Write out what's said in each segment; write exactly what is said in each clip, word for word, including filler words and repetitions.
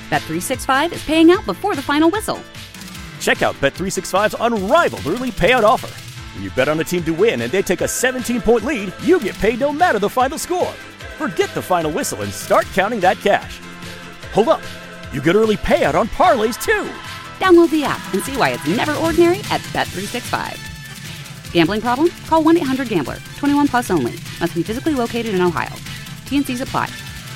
Bet three sixty-five is paying out before the final whistle. Check out Bet three sixty-five's unrivaled early payout offer. When you bet on a team to win and they take a seventeen-point lead, you get paid no matter the final score. Forget the final whistle and start counting that cash. Hold up. You get early payout on parlays, too. Download the app and see why it's never ordinary at Bet three sixty-five. Gambling problem? Call one eight hundred gambler. twenty-one plus only. Must be physically located in Ohio. T N Cs apply.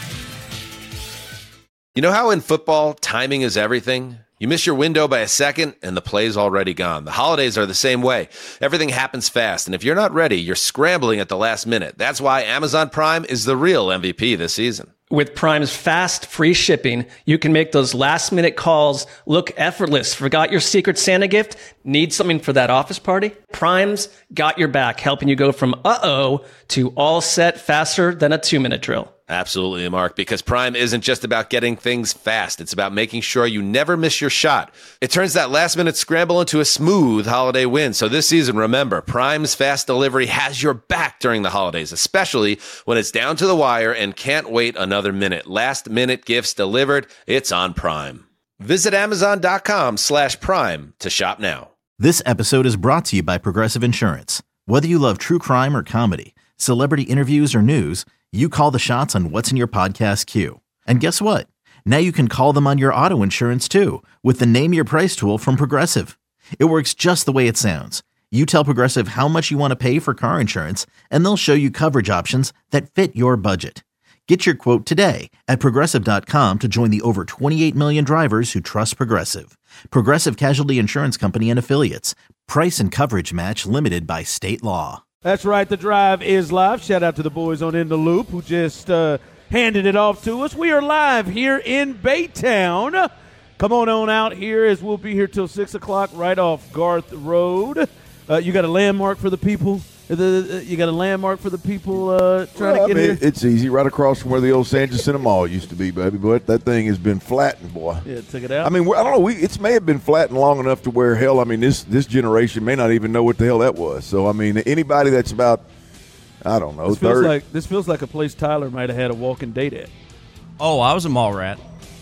You know how in football, timing is everything? You miss your window by a second, and the play's already gone. The holidays are the same way. Everything happens fast, and if you're not ready, you're scrambling at the last minute. That's why Amazon Prime is the real M V P this season. With Prime's fast, free shipping, you can make those last-minute calls look effortless. Forgot your Secret Santa gift? Need something for that office party? Prime's got your back, helping you go from uh-oh to all set faster than a two-minute drill. Absolutely, Mark, because Prime isn't just about getting things fast. It's about making sure you never miss your shot. It turns that last-minute scramble into a smooth holiday win. So this season, remember, Prime's fast delivery has your back during the holidays, especially when it's down to the wire and can't wait another minute. Last-minute gifts delivered, it's on Prime. Visit Amazon.com slash Prime to shop now. This episode is brought to you by Progressive Insurance. Whether you love true crime or comedy, celebrity interviews or news, you call the shots on what's in your podcast queue. And guess what? Now you can call them on your auto insurance too with the Name Your Price tool from Progressive. It works just the way it sounds. You tell Progressive how much you want to pay for car insurance, and they'll show you coverage options that fit your budget. Get your quote today at Progressive dot com to join the over twenty-eight million drivers who trust Progressive. Progressive Casualty Insurance Company and Affiliates. Price and coverage match limited by state law. That's right. The Drive is live. Shout out to the boys on In the Loop who just uh, handed it off to us. We are live here in Baytown. Come on on out here as we'll be here till six o'clock right off Garth Road. Uh, you got a landmark for the people? The, you got a landmark for the people uh, trying well, to get I mean, here? It's easy, right across from where the old San Jacinto Mall used to be, baby. But that thing has been flattened, boy. Yeah, took it out. I mean, I don't know. We it may have been flattened long enough to where, hell, I mean, this this generation may not even know what the hell that was. So, I mean, anybody that's about, I don't know, this feels thirty. like this feels like a place Tyler might have had a walking date at. Oh, I was a mall rat.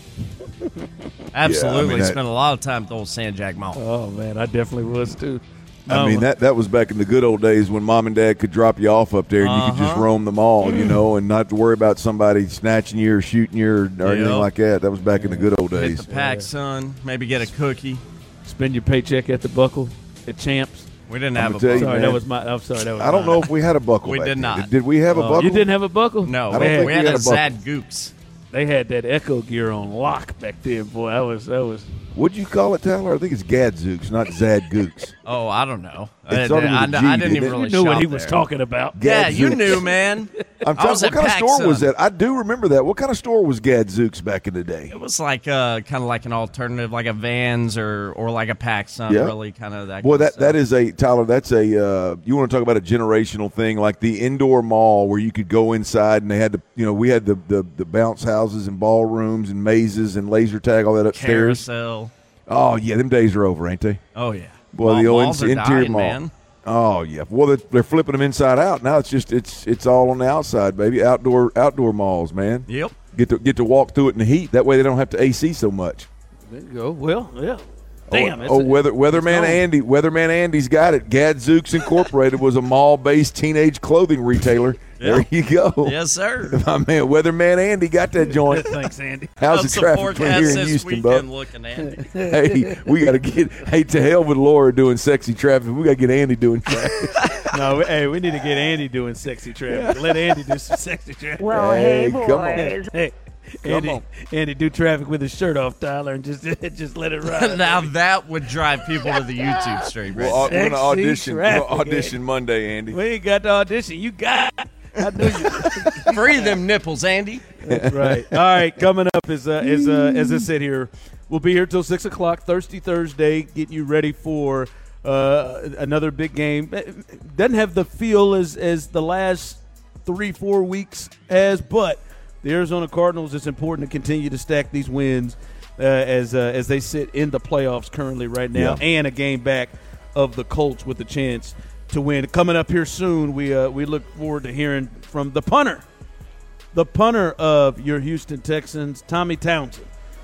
Absolutely, yeah, I mean, that, spent a lot of time at the old San Jack Mall. Oh man, I definitely was too. I mean, that, that was back in the good old days when mom and dad could drop you off up there and uh-huh. you could just roam the mall, you know, and not have to worry about somebody snatching you or shooting you or, or yep. anything like that. That was back in the good old days. Hit the pack, yeah. son. Maybe get a cookie. Spend your paycheck at the Buckle at Champs. We didn't I'm have a buckle. You, sorry, man, that was my. I'm sorry, that was I don't mine. know if we had a buckle. We back did then. not. Did, did we have a uh, buckle? You didn't have a Buckle? No, I don't we, think we had, we had a a buckle. Zad Gooks. They had that Echo gear on lock back then, boy. That was that was. What'd you call it, Tyler? I think it's Gadzooks, not Zad Gooks. Oh, I don't know. It I, started with I, a G, I didn't didn't even it? really You knew what shop he was there. talking about. Yeah, you Gadzooks. knew, man. I'm I was what at kind of store PacSun. was that? I do remember that. What kind of store was Gadzooks back in the day? It was like uh, kind of like an alternative, like a Vans or or like a PacSun, Yeah. really kind of that. Boy, kind that, of stuff. that is a, Tyler, that's a, uh, you want to talk about a generational thing, like the indoor mall where you could go inside and they had the, you know, we had the, the, the bounce houses and ballrooms and mazes and laser tag, all that upstairs. Carousel. Oh, yeah, them days are over, ain't they? Oh, yeah. Boy, Mall- the old malls are interior dying, mall. man. Oh, yeah. Well, they're, they're flipping them inside out. Now it's just, it's it's all on the outside, baby. Outdoor outdoor malls, man. Yep. Get to get to walk through it in the heat. That way they don't have to A C so much. There you go. Well, yeah. Damn. Oh, it's oh a- weather Weatherman gone. Andy, Weatherman Andy's got it. Gadzooks Incorporated was a mall-based teenage clothing retailer. There you go. Yes, sir. My man, Weatherman Andy got that joint. Thanks, Andy. How's the How's traffic forecast been here in this Houston, weekend Buck? looking, Andy? Hey, we got to get. Hey, to hell with Laura doing sexy traffic. We got to get Andy doing traffic. No, we, hey, we need to get Andy doing sexy traffic. Let Andy do some sexy traffic. Well, hey, come on. Hey, Andy, on. Andy, do traffic with his shirt off, Tyler, and just just let it ride. Now that would drive people to the YouTube stream. Right? Well, we're going to Sexy audition. We're traffic, gonna audition Monday, Andy. We ain't got the audition. You got it. I knew you. Free them nipples, Andy. That's right. All right, coming up is uh, is uh, as I said here, we'll be here till six o'clock Thirsty Thursday, getting you ready for uh, another big game. It doesn't have the feel as as the last three four weeks has, but the Arizona Cardinals, it's important to continue to stack these wins uh, as uh, as they sit in the playoffs currently right now, Yeah. and a game back of the Colts with a chance to win. Coming up here soon, we uh, we look forward to hearing from the punter, the punter of your Houston Texans, Tommy Townsend.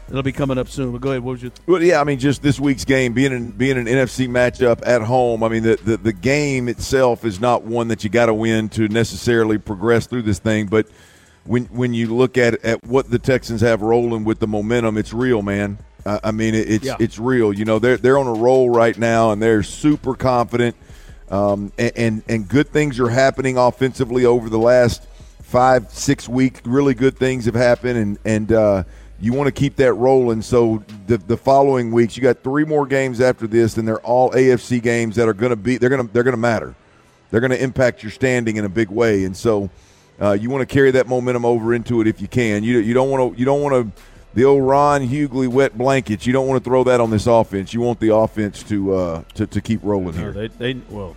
It'll be coming up soon. But go ahead. What was your? Well, yeah, I mean, just this week's game being an, being an N F C matchup at home. I mean, the the, the game itself is not one that you got to win to necessarily progress through this thing. But when when you look at at what the Texans have rolling with the momentum, it's real, man. Uh, I mean, it, it's yeah. it's real. You know, they're they're on a roll right now, and they're super confident. Um, and, and and good things are happening offensively over the last five six weeks. Really good things have happened, and and. Uh, You want to keep that rolling. So the the following weeks, you got three more games after this, and they're all A F C games that are going to be they're going to they're going to matter. They're going to impact your standing in a big way, and so uh, you want to carry that momentum over into it if you can. You you don't want to you don't want to the old Ron Hughley wet blankets. You don't want to throw that on this offense. You want the offense to uh, to to keep rolling No, here. they, they well.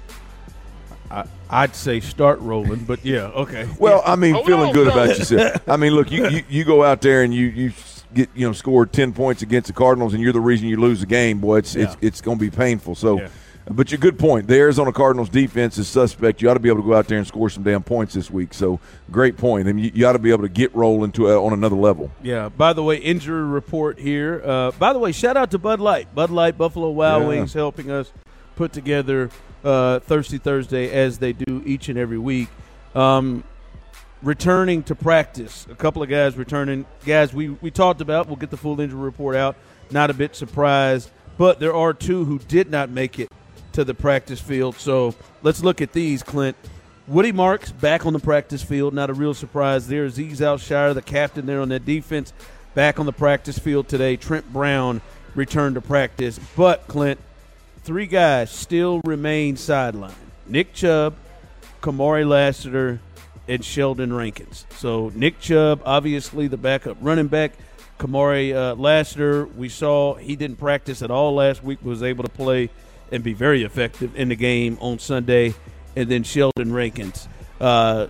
I, I'd say start rolling, but yeah, okay. Well, yeah. I mean, Hold feeling on, good fellas. about yourself. I mean, look, you, you, you go out there and you, you get you know scored ten points against the Cardinals, and you're the reason you lose the game. Boy, it's Yeah. it's, it's going to be painful. So, Yeah. but your good point. The Arizona Cardinals defense is suspect. You ought to be able to go out there and score some damn points this week. So, great point. I mean, you, you ought to be able to get rolling to uh, on another level. Yeah. By the way, injury report here. Uh, by the way, shout out to Bud Light. Bud Light, Buffalo Wild Yeah. Wings, helping us put together uh, Thirsty Thursday as they do each and every week. Um, returning to practice, a couple of guys returning. Guys, we we talked about. We'll get the full injury report out. Not a bit surprised, but there are two who did not make it to the practice field. So let's look at these, Clint. Woody Marks back on the practice field. Not a real surprise there. Azeez Al-Shire, the captain there on that defense, back on the practice field today. Trent Brown returned to practice. But, Clint, three guys still remain sidelined. Nick Chubb, Kamari Lassiter, and Sheldon Rankins. So Nick Chubb, obviously the backup running back. Kamari uh, Lassiter, we saw he didn't practice at all last week, was able to play and be very effective in the game on Sunday. And then Sheldon Rankins. Uh,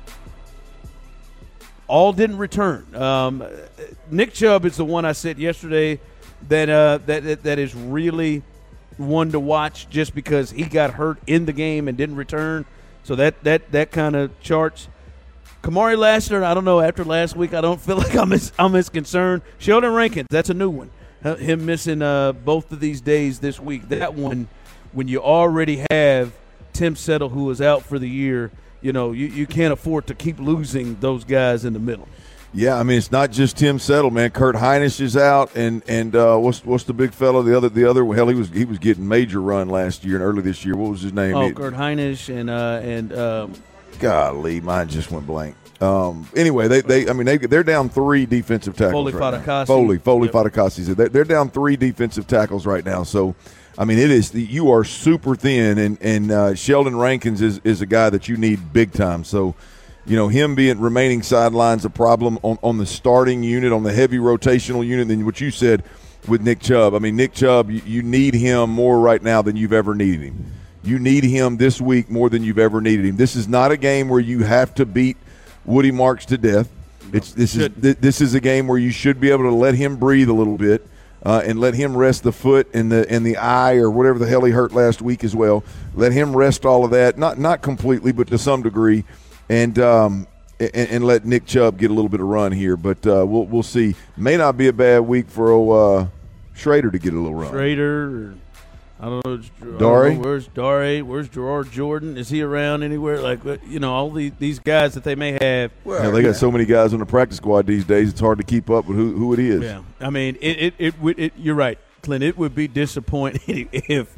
all didn't return. Um, Nick Chubb is the one I said yesterday that, uh, that, that that is really one to watch just because he got hurt in the game and didn't return. So that that, that kind of charts. Kamari Lassiter, I don't know. After last week, I don't feel like I'm as, I'm as concerned. Sheldon Rankins, that's a new one. Uh, him missing uh, both of these days this week. That one, when you already have Tim Settle, who is out for the year, you know, you, you can't afford to keep losing those guys in the middle. Yeah, I mean, it's not just Tim Settle, man. Kurt Hinish is out, and and uh, what's what's the big fellow? The other the other hell, he was he was getting major run last year and early this year. What was his name? Oh, It- Kurt Hinish and uh, and um, Golly, mine just went blank. Um, anyway, they, they I mean they they're down three defensive tackles. Foley right now. Fatukasi. Foley Foley Yep. Fatukasi. They're, they're down three defensive tackles right now. So, I mean, it is you are super thin, and and uh, Sheldon Rankins is is a guy that you need big time. So, you know, him being remaining sidelines a problem on, on the starting unit, on the heavy rotational unit than what you said with Nick Chubb. I mean, Nick Chubb, you, you need him more right now than you've ever needed him. You need him this week more than you've ever needed him. This is not a game where you have to beat Woody Marks to death. It's this is th- this is a game where you should be able to let him breathe a little bit uh, and let him rest the foot and the and the eye or whatever the hell he hurt last week as well. Let him rest all of that, not not completely, but to some degree, and um, and, and let Nick Chubb get a little bit of run here. But uh, we'll we'll see. May not be a bad week for uh, Schrader to get a little run. Schrader. Or, I don't know. I don't Dare? know, Where's Dare? Where's Gerard Jordan? Is he around anywhere? Like, you know, all these, these guys that they may have. Yeah, they got so many guys on the practice squad these days. It's hard to keep up with who, who it is. Yeah, I mean, it it, it would. It, you're right, Clint. It would be disappointing if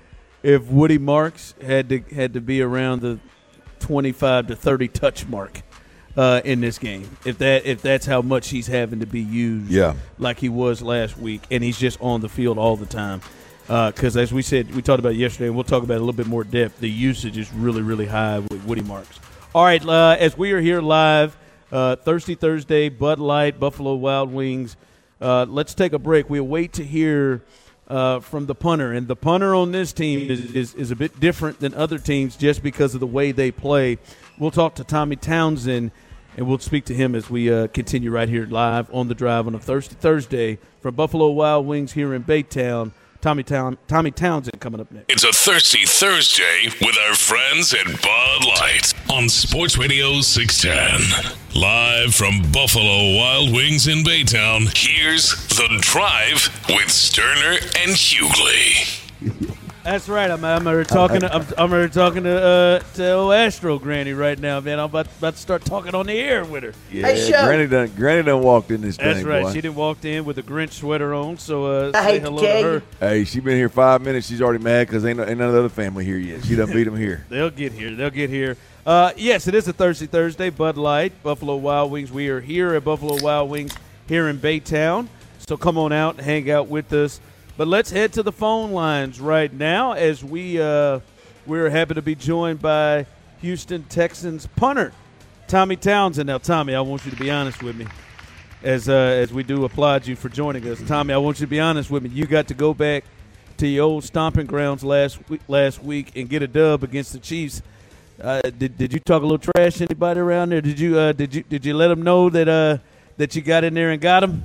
if Woody Marks had to had to be around the twenty-five to thirty touch mark uh, in this game. If that if that's how much he's having to be used, Yeah. like he was last week, and he's just on the field all the time. Because uh, as we said, we talked about it yesterday, and we'll talk about it a little bit more depth. The usage is really, really high with Woody Marks. All right, uh, as we are here live, uh, Thirsty Thursday, Bud Light, Buffalo Wild Wings. Uh, let's take a break. We'll wait to hear uh, from the punter, and the punter on this team is, is is a bit different than other teams just because of the way they play. We'll talk to Tommy Townsend, and we'll speak to him as we uh, continue right here live on the drive on a Thirsty Thursday from Buffalo Wild Wings here in Baytown. Tommy Town, Tommy Townsend coming up next. It's a Thirsty Thursday with our friends at Bud Light on Sports Radio six ten. Live from Buffalo Wild Wings in Baytown, here's The Drive with Sterner and Hughley. That's right. I'm, I'm already talking. To, I'm, I'm already talking to uh, to old Astro Granny right now, man. I'm about, about to start talking on the air with her. Yeah, hey, Granny done Granny done walked in this That's thing. That's right. Boy. She done walked in with a Grinch sweater on. So uh, I say hate hello to, to her. Hey, she been here five minutes. She's already mad because ain't, no, ain't none of the other family here yet. She done beat them here. They'll get here. They'll get here. Uh, yes, it is a Thirsty Thursday. Bud Light, Buffalo Wild Wings. We are here at Buffalo Wild Wings here in Baytown. So come on out and hang out with us. But let's head to the phone lines right now as we uh, we're happy to be joined by Houston Texans punter Tommy Townsend. Now, Tommy, I want you to be honest with me as uh, as we do applaud you for joining us. Tommy, I want you to be honest with me. You got to go back to your old stomping grounds last week, last week and get a dub against the Chiefs. Uh, did did you talk a little trash to anybody around there? Did you uh, did you did you let them know that uh, that you got in there and got them?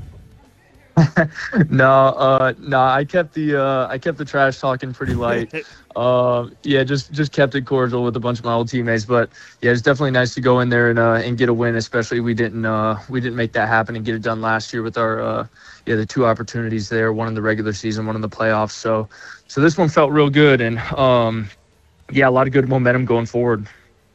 no, uh, no, I kept the uh, I kept the trash talking pretty light. uh, yeah, just just kept it cordial with a bunch of my old teammates. But yeah, it's definitely nice to go in there and uh, and get a win. Especially we didn't uh, we didn't make that happen and get it done last year with our uh, yeah the two opportunities there, one in the regular season, one in the playoffs. So so this one felt real good, and um, yeah, a lot of good momentum going forward.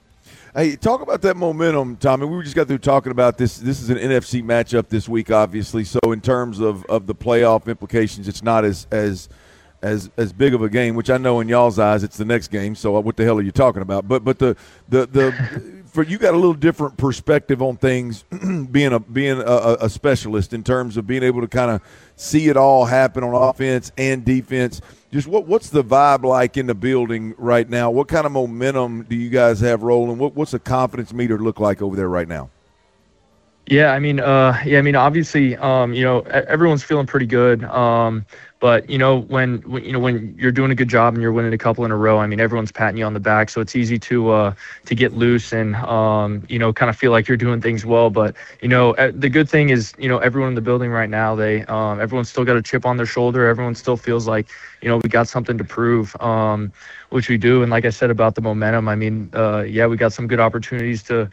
Hey, talk about that momentum, Tommy. We just got through talking about this. This is an N F C matchup this week, obviously. So in terms of, of the playoff implications, it's not as as as as big of a game. Which I know in y'all's eyes, it's the next game. So what the hell are you talking about? But but the the the for you got a little different perspective on things, being a being a, a specialist in terms of being able to kind of see it all happen on offense and defense. Just what what's the vibe like in the building right now? What kind of momentum do you guys have rolling? What what's the confidence meter look like over there right now? Yeah, I mean, uh, yeah, I mean, obviously, um, you know, everyone's feeling pretty good. Um, but you know, when, when you know when you're doing a good job and you're winning a couple in a row, I mean, everyone's patting you on the back, so it's easy to uh, to get loose and um, you know, kind of feel like you're doing things well. But you know, the good thing is, you know, everyone in the building right now, they um, everyone's still got a chip on their shoulder. Everyone still feels like, you know, we got something to prove, um, which we do. And like I said about the momentum, I mean, uh, yeah, we got some good opportunities to.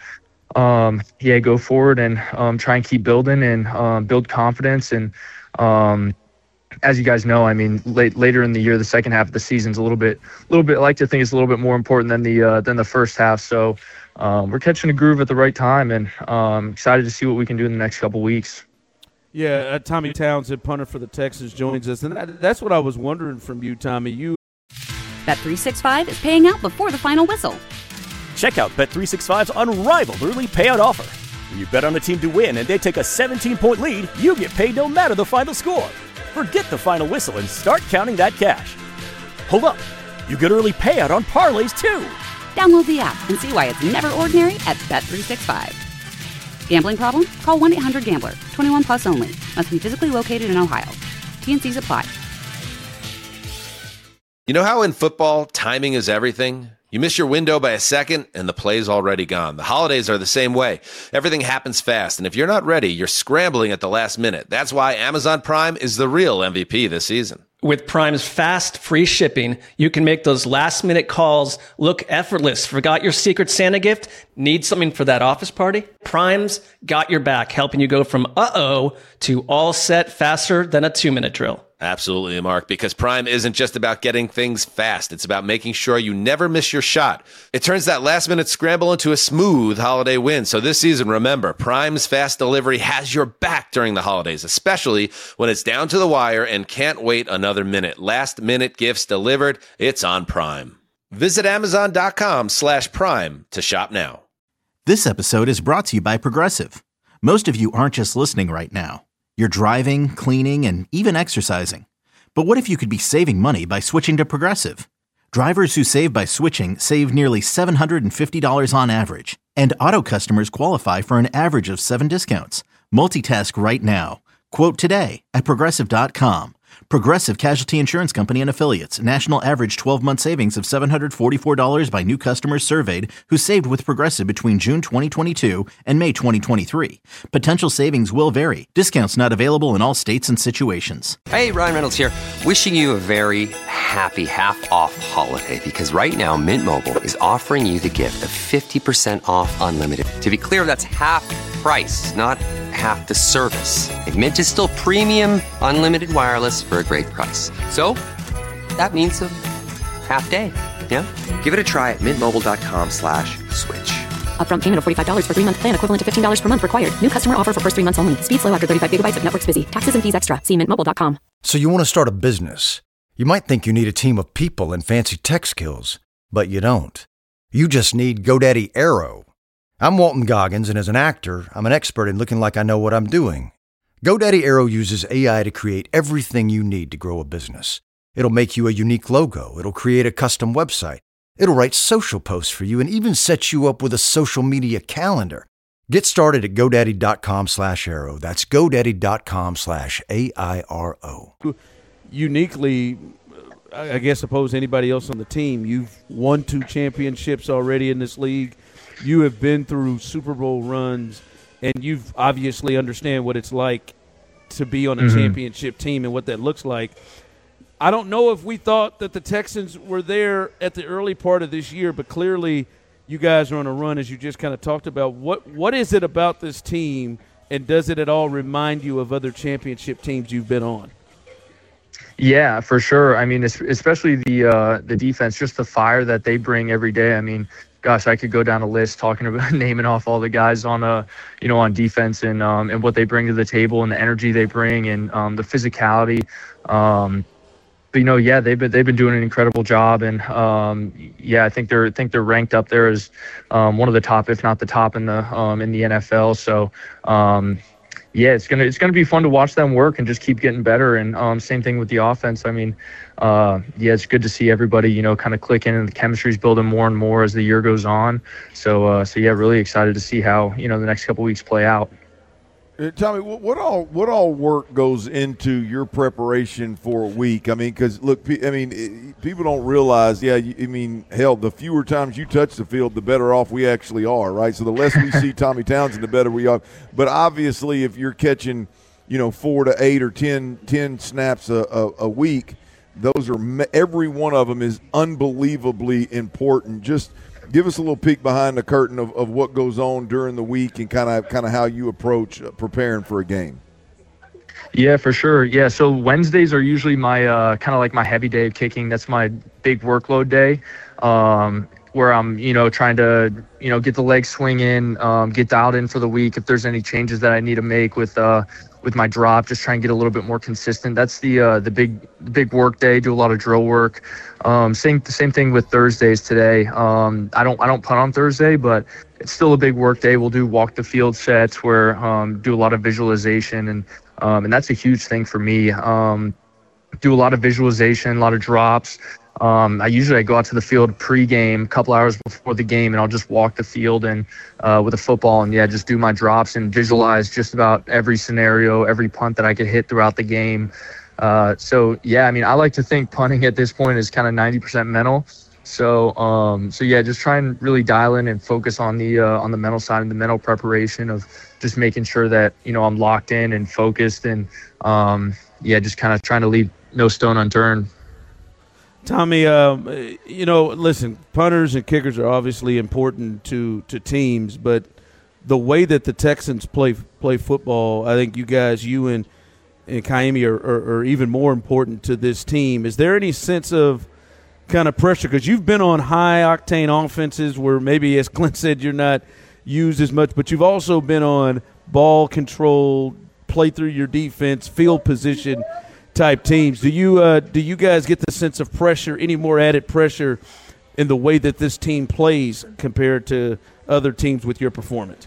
Um, yeah, go forward and um, try and keep building and um, build confidence. And um, as you guys know, I mean, late, later in the year, the second half of the season's a little bit, a little bit. I like to think it's a little bit more important than the uh, than the first half. So um, we're catching a groove at the right time, and um, excited to see what we can do in the next couple weeks. Yeah, uh, Tommy Townsend, punter for the Texans, joins us, and that, that's what I was wondering from you, Tommy. You Bet three sixty-five is paying out before the final whistle. Check out Bet three sixty-five's unrivaled early payout offer. When you bet on a team to win and they take a seventeen-point lead, you get paid no matter the final score. Forget the final whistle and start counting that cash. Hold up. You get early payout on parlays, too. Download the app and see why it's never ordinary at Bet three sixty-five. Gambling problem? Call one eight hundred gambler. twenty-one plus only. Must be physically located in Ohio. T and C's apply. You know how in football, timing is everything? You miss your window by a second, and the play's already gone. The holidays are the same way. Everything happens fast, and if you're not ready, you're scrambling at the last minute. That's why Amazon Prime is the real M V P this season. With Prime's fast, free shipping, you can make those last-minute calls look effortless. Forgot your Secret Santa gift? Need something for that office party? Prime's got your back, helping you go from uh-oh to all set faster than a two-minute drill. Absolutely, Mark, because Prime isn't just about getting things fast. It's about making sure you never miss your shot. It turns that last-minute scramble into a smooth holiday win. So this season, remember, Prime's fast delivery has your back during the holidays, especially when it's down to the wire and can't wait another minute. Last-minute gifts delivered. It's on Prime. Visit Amazon.com slash Prime to shop now. This episode is brought to you by Progressive. Most of you aren't just listening right now. You're driving, cleaning, and even exercising. But what if you could be saving money by switching to Progressive? Drivers who save by switching save nearly seven hundred fifty dollars on average. And auto customers qualify for an average of seven discounts. Multitask right now. Quote today at Progressive dot com. Progressive Casualty Insurance Company and Affiliates. National average twelve-month savings of seven hundred forty-four dollars by new customers surveyed who saved with Progressive between June twenty twenty-two and May twenty twenty-three. Potential savings will vary. Discounts not available in all states and situations. Hey, Ryan Reynolds here. Wishing you a very happy half-off holiday because right now Mint Mobile is offering you the gift of fifty percent off unlimited. To be clear, that's half price, not half the service. Like Mint is still premium unlimited wireless for a great price. So that means a half day. Yeah? Give it a try at mintmobile.com slash switch. Upfront payment of forty-five dollars for three-month plan equivalent to fifteen dollars per month required. New customer offer for first three months only. Speed slow after thirty-five gigabytes if network's busy. Taxes and fees extra. See mint mobile dot com. So you want to start a business. You might think you need a team of people and fancy tech skills, but you don't. You just need GoDaddy Aero. I'm Walton Goggins, and as an actor, I'm an expert in looking like I know what I'm doing. GoDaddy Aero uses A I to create everything you need to grow a business. It'll make you a unique logo. It'll create a custom website. It'll write social posts for you and even set you up with a social media calendar. Get started at GoDaddy.com slash Aero. That's GoDaddy.com slash A I R O. Uniquely, I guess, suppose anybody else on the team, you've won two championships already in this league. You have been through Super Bowl runs, and you've obviously understand what it's like to be on a mm-hmm. championship team and what that looks like. I don't know if we thought that the Texans were there at the early part of this year, but clearly you guys are on a run, as you just kind of talked about. What What is it about this team, and does it at all remind you of other championship teams you've been on? Yeah, for sure. I mean, especially the uh, the defense, just the fire that they bring every day. I mean, gosh, I could go down a list talking about naming off all the guys on uh you know on defense and um and what they bring to the table and the energy they bring and um the physicality. Um, but you know, yeah, they've been they've been doing an incredible job, and um yeah, I think they're I think they're ranked up there as um one of the top, if not the top, in the um in the N F L. So um. Yeah, it's gonna it's gonna be fun to watch them work and just keep getting better. And um, same thing with the offense. I mean, uh, yeah, it's good to see everybody, you know, kind of clicking, and the chemistry's building more and more as the year goes on. So, uh, so yeah, really excited to see how you know the next couple weeks play out. Uh, Tommy, what, what all what all work goes into your preparation for a week? I mean, because look, I mean, it, people don't realize. Yeah, you, I mean, hell, the fewer times you touch the field, the better off we actually are, right? So the less we see Tommy Townsend, the better we are. But obviously, if you're catching, you know, four to eight or ten, ten snaps a, a, a week, those are every one of them is unbelievably important. Just give us a little peek behind the curtain of, of what goes on during the week and kind of kind of how you approach preparing for a game. Yeah, for sure. Yeah, so Wednesdays are usually my uh, kind of like my heavy day of kicking. That's my big workload day, um, where I'm you know trying to you know get the legs swinging, um, get dialed in for the week. If there's any changes that I need to make with uh, with my drop, just try and get a little bit more consistent. That's the uh, the big the big work day. Do a lot of drill work. Um, same same thing with Thursdays today. Um, I don't I don't punt on Thursday, but it's still a big work day. We'll do walk the field sets where um, do a lot of visualization, and um, and that's a huge thing for me. Um, do a lot of visualization, a lot of drops. Um, I usually I go out to the field pregame, a couple hours before the game, and I'll just walk the field and uh, with a football, and yeah, just do my drops and visualize just about every scenario, every punt that I could hit throughout the game. Uh, so yeah, I mean, I like to think punting at this point is kind of ninety percent mental. So um, so yeah, just try and really dial in and focus on the uh, on the mental side and the mental preparation of just making sure that you know I'm locked in and focused, and um, yeah, just kind of trying to leave no stone unturned. Tommy, um, you know, listen, punters and kickers are obviously important to, to teams, but the way that the Texans play play football, I think you guys, you and, and Kaimi are, are, are even more important to this team. Is there any sense of kind of pressure? Because you've been on high-octane offenses where maybe, as Clint said, you're not used as much, but you've also been on ball control, play through your defense, field position type teams. Do you uh, do you guys get the sense of pressure, any more added pressure in the way that this team plays compared to other teams with your performance?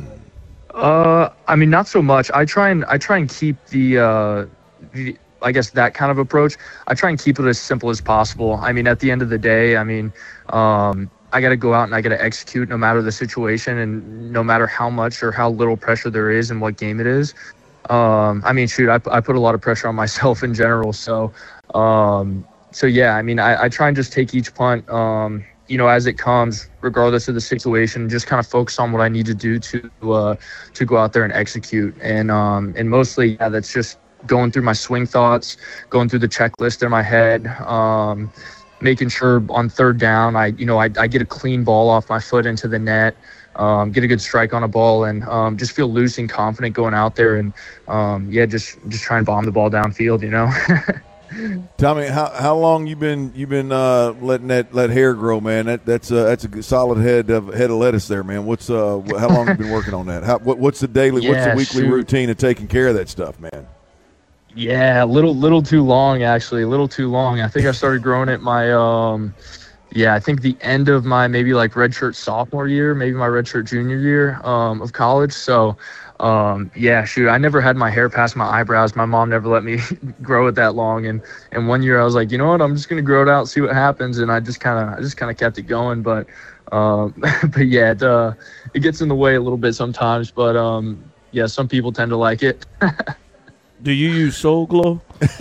Uh, I mean, not so much. I try and I try and keep the, uh, the I guess that kind of approach. I try and keep it as simple as possible. I mean, at the end of the day, I mean, um, I got to go out and I got to execute no matter the situation and no matter how much or how little pressure there is and what game it is. um, I mean, shoot, I, I put a lot of pressure on myself in general. So, um, so yeah, I mean, I, I try and just take each punt, um, you know, as it comes, regardless of the situation, just kind of focus on what I need to do to, uh, to go out there and execute. And, um, and mostly, yeah, that's just going through my swing thoughts, going through the checklist in my head, um, making sure on third down, I, you know, I, I get a clean ball off my foot into the net, um, get a good strike on a ball, and um, just feel loose and confident going out there, and um, yeah, just just try and bomb the ball downfield, you know. Tommy, how how long you been you been uh, letting that let hair grow, man? That that's uh, that's a solid head of head of lettuce there, man. What's uh how long have you been working on that? How what, what's the daily yeah, what's the weekly shoot. routine of taking care of that stuff, man? Yeah, a little little too long, actually, a little too long. I think I started growing it my um yeah, I think the end of my maybe like redshirt sophomore year, maybe my redshirt junior year um, of college. So, um, yeah, shoot, I never had my hair past my eyebrows. My mom never let me grow it that long. And, and one year I was like, you know what, I'm just going to grow it out, see what happens. And I just kind of, I just kind of kept it going. But, um, but yeah, it, uh, it gets in the way a little bit sometimes. But um, yeah, some people tend to like it. Do you use Soul Glow?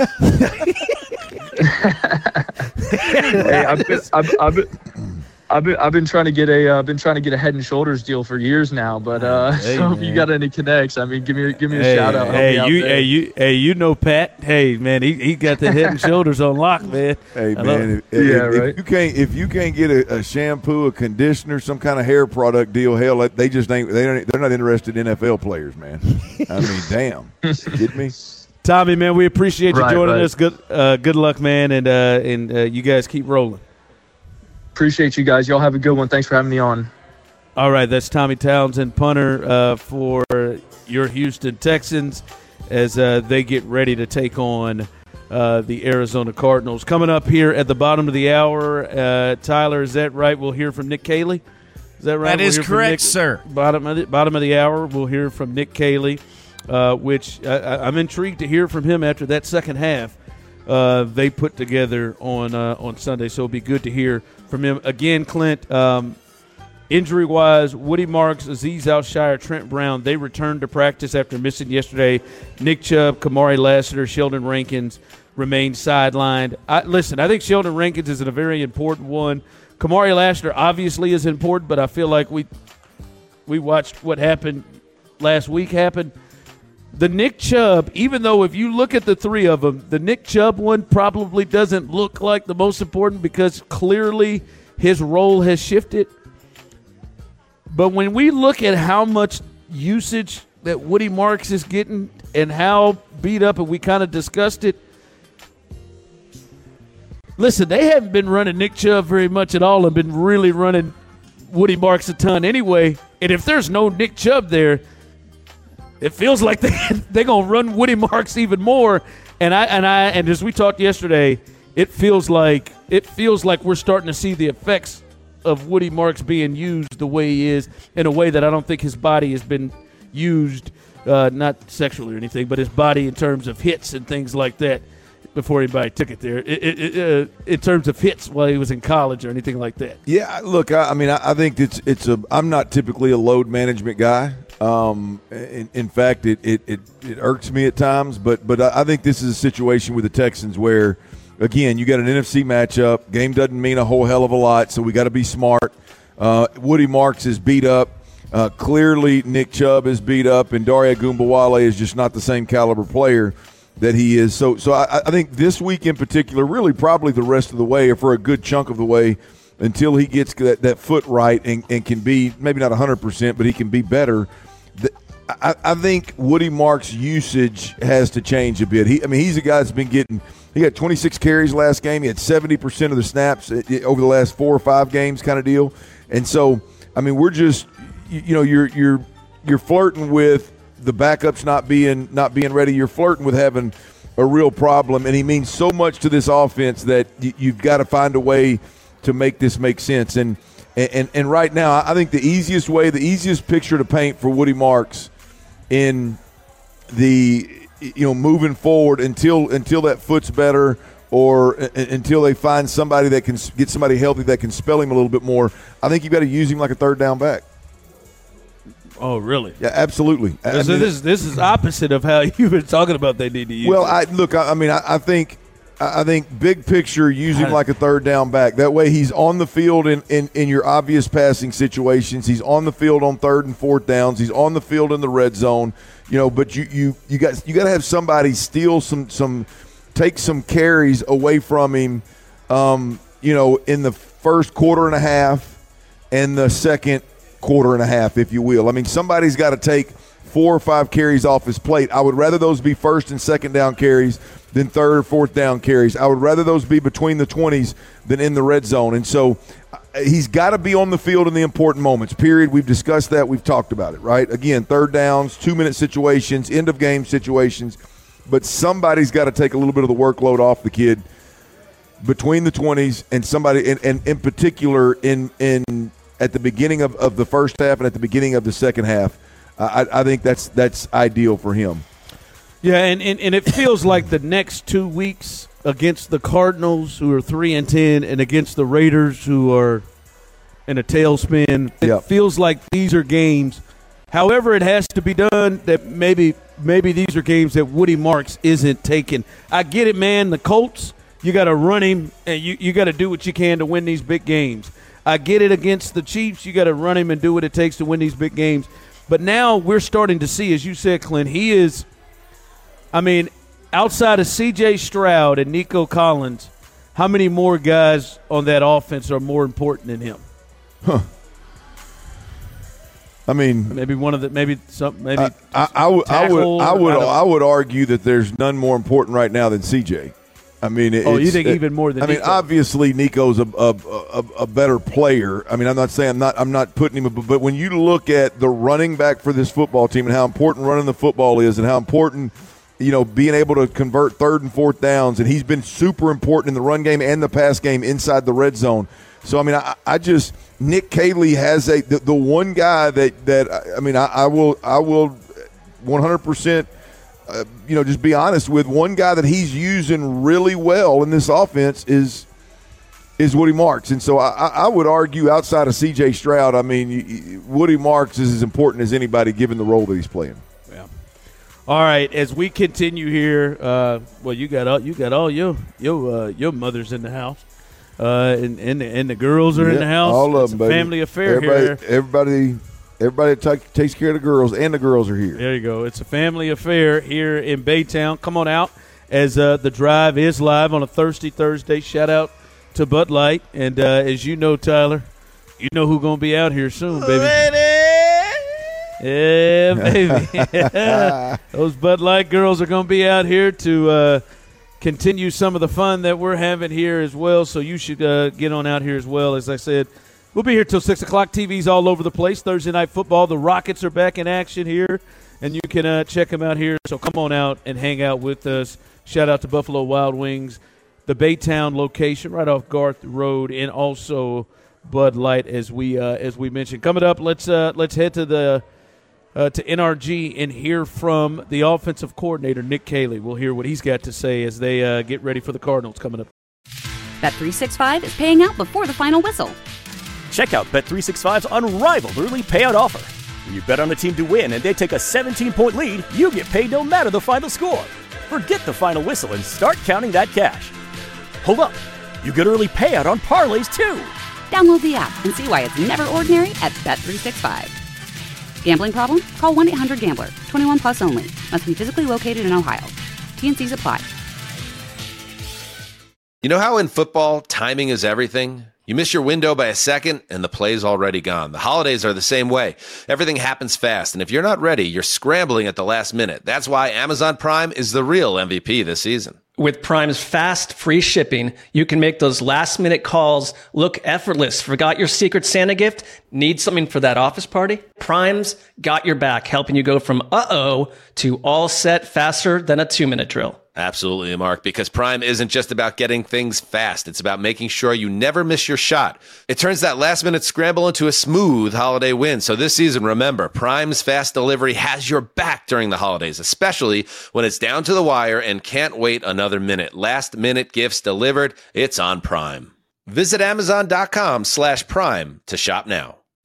Hey, I've been, I've, I've, been, I've been, I've been trying to get a, uh, been trying to get a Head and Shoulders deal for years now. But uh, hey, so man. if you got any connects, I mean, give me, give me a Hey, shout out. Help hey, me out you, there. hey, you, hey, you know Pat. Hey, man, he, he got the Head and Shoulders on lock, man. Hey, I man, love- if, if- Yeah, if right. you can't if you can't get a, a shampoo, a conditioner, some kind of hair product deal, hell, they just ain't they don't, they're not interested in N F L players, man. I mean, damn, you kidding me? Tommy, man, we appreciate you Right, joining right. us. Good, uh, good luck, man, and uh, and uh, you guys keep rolling. Appreciate you guys. Y'all have a good one. Thanks for having me on. All right, that's Tommy Townsend, punter uh, for your Houston Texans, as uh, they get ready to take on uh, the Arizona Cardinals. Coming up here at the bottom of the hour, uh, Tyler, is that right? We'll hear from Nick Caley. Is that right? That We'll is hear from correct, Nick- sir. Bottom of the bottom of the hour, we'll hear from Nick Caley, uh, which I, I- I'm intrigued to hear from him after that second half uh, they put together on uh, on Sunday. So it'll be good to hear from him again. Clint, um, injury wise, Woody Marks, Azeez Al-Shire, Trent Brown, they returned to practice after missing yesterday. Nick Chubb, Kamari Lassiter, Sheldon Rankins remain sidelined. I, listen, I think Sheldon Rankins is a very important one. Kamari Lassiter obviously is important, but I feel like we we watched what happened last week happen. The Nick Chubb, even though if you look at the three of them, the Nick Chubb one probably doesn't look like the most important because clearly his role has shifted. But when we look at how much usage that Woody Marks is getting and how beat up, and we kind of discussed it, listen, they haven't been running Nick Chubb very much at all and been really running Woody Marks a ton anyway. And if there's no Nick Chubb there, it feels like they they're gonna run Woody Marks even more. And I and I and as we talked yesterday, it feels like it feels like we're starting to see the effects of Woody Marks being used the way he is, in a way that I don't think his body has been used, uh, not sexually or anything, but his body in terms of hits and things like that. Before anybody took it there, it, it, it, uh, in terms of hits while he was in college or anything like that. Yeah, look, I, I mean, I, I think it's it's a. I'm not typically a load management guy. Um, in, in fact, it, it, it, it irks me at times, but but I think this is a situation with the Texans where, again, you got an N F C matchup. Game doesn't mean a whole hell of a lot, so we got to be smart. Uh, Woody Marks is beat up. Uh, clearly, Nick Chubb is beat up, and Dare Ogunbowale is just not the same caliber player that he is. So so I, I think this week in particular, really probably the rest of the way, or for a good chunk of the way, until he gets that, that foot right and, and can be, maybe not one hundred percent, but he can be better. The, I, I think Woody Marks' usage has to change a bit. He, I mean, he's a guy that's been getting – he got twenty-six carries last game. He had seventy percent of the snaps over the last four or five games kind of deal. And so, I mean, we're just – you know, you're you're you're flirting with – the backups not being not being ready. You're flirting with having a real problem, and he means so much to this offense that you, you've got to find a way to make this make sense. And and and right now, I think the easiest way, the easiest picture to paint for Woody Marks in the you know moving forward until until that foot's better, or until they find somebody that can get somebody healthy that can spell him a little bit more. I think you've got to use him like a third down back. Oh, really? Yeah, absolutely. I so mean, this this is opposite of how you've been talking about they need to use. Well, it. I look. I, I mean, I, I think, I think big picture, use him like a third down back. That way, he's on the field in, in, in your obvious passing situations. He's on the field on third and fourth downs. He's on the field in the red zone. You know, but you you you got you got to have somebody steal some some, take some carries away from him. Um, you know, in the first quarter and a half, and the second quarter and a half, if you will. I mean, somebody's got to take four or five carries off his plate. I would rather those be first and second down carries than third or fourth down carries. I would rather those be between the twenties than in the red zone. And so he's got to be on the field in the important moments, period. We've discussed that. We've talked about it, right? Again, third downs, two-minute situations, end-of-game situations. But somebody's got to take a little bit of the workload off the kid between the twenties, and somebody, and, and in particular in in at the beginning of, of the first half and at the beginning of the second half. Uh, I, I think that's that's ideal for him. Yeah, and, and, and it feels like the next two weeks against the Cardinals, who are three and ten, and against the Raiders, who are in a tailspin, it yep. feels like these are games. However, it has to be done. That maybe maybe these are games that Woody Marks isn't taking. I get it, man. The Colts, you got to run him, and you you got to do what you can to win these big games. I get it against the Chiefs. You got to run him and do what it takes to win these big games. But now we're starting to see, as you said, Clint, he is, I mean, outside of C J Stroud and Nico Collins, how many more guys on that offense are more important than him? Huh. I mean, maybe one of the maybe some maybe I, I, I, would I would I would I would argue that there's none more important right now than C J. I mean, it, oh, you think it, even more than? I mean, Nico? Obviously, Nico's a, a a a better player. I mean, I'm not saying I'm not I'm not putting him, but when you look at the running back for this football team and how important running the football is, and how important, you know, being able to convert third and fourth downs, and he's been super important in the run game and the pass game inside the red zone. So I mean, I, I just Nick Caley has a the, the one guy that that I mean, I, I will I will one hundred percent. Uh, you know, just be honest with one guy that he's using really well in this offense is is Woody Marks. And so I, I would argue outside of C J Stroud, I mean, you, you, Woody Marks is as important as anybody given the role that he's playing. Yeah. All right, as we continue here, uh, well, you got all you got all your your uh, your mothers in the house, uh, and and the, and the girls are yeah, in the house. All of it's them, a baby. Family affair everybody, here. Everybody. Everybody take, takes care of the girls, and the girls are here. There you go. It's a family affair here in Baytown. Come on out as uh, the drive is live on a Thirsty Thursday. Shout out to Bud Light. And uh, as you know, Tyler, you know who's going to be out here soon, baby. Yeah, baby. Those Bud Light girls are going to be out here to uh, continue some of the fun that we're having here as well. So you should uh, get on out here as well. As I said, we'll be here till six o'clock. T V's all over the place. Thursday Night Football. The Rockets are back in action here, and you can uh, check them out here. So come on out and hang out with us. Shout out to Buffalo Wild Wings, the Baytown location right off Garth Road, and also Bud Light, as we uh, as we mentioned. Coming up, let's uh, let's head to the uh, to N R G and hear from the offensive coordinator, Nick Caley. We'll hear what he's got to say as they uh, get ready for the Cardinals coming up. Bet three sixty-five is paying out before the final whistle. Check out Bet three sixty-five's unrivaled early payout offer. When you bet on a team to win and they take a seventeen-point lead, you get paid no matter the final score. Forget the final whistle and start counting that cash. Hold up. You get early payout on parlays, too. Download the app and see why it's never ordinary at Bet three sixty-five. Gambling problem? Call one eight hundred gambler. twenty-one plus only. Must be physically located in Ohio. T N Cs apply. You know how in football, timing is everything? You miss your window by a second, and the play's already gone. The holidays are the same way. Everything happens fast, and if you're not ready, you're scrambling at the last minute. That's why Amazon Prime is the real M V P this season. With Prime's fast, free shipping, you can make those last-minute calls look effortless. Forgot your Secret Santa gift? Need something for that office party? Prime's got your back, helping you go from uh-oh to all set faster than a two-minute drill. Absolutely, Mark, because Prime isn't just about getting things fast. It's about making sure you never miss your shot. It turns that last-minute scramble into a smooth holiday win. So this season, remember, Prime's fast delivery has your back during the holidays, especially when it's down to the wire and can't wait another minute. Last-minute gifts delivered. It's on Prime. Visit Amazon.com slash Prime to shop now.